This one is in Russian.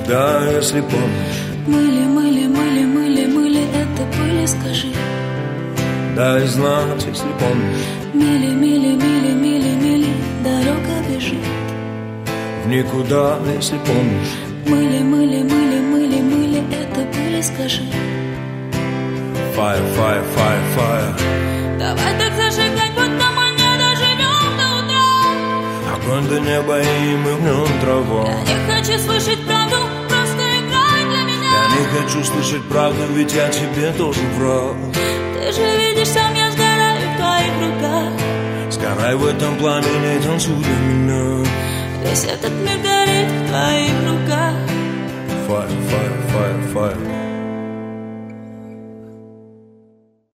Да, если помнишь. Мыли, это были, скажи. Дай знать, если помнишь. Мили, дорога бежит В никуда, если помнишь. Мыли, это были, скажи. Fire, fire, fire, fire. Давай так зажигать, будто мы не доживем до утра. Огонь до неба, и мы в нем трава. Я не хочу слышать правду, просто играй для меня. Я не хочу слышать правду, ведь я тебе тоже враг. Ты же видишь, сам я сгораю в твоих руках. Сгорай в этом пламени, танцуй для меня. Весь этот мир горит в твоих руках. Fire, fire, fire, fire.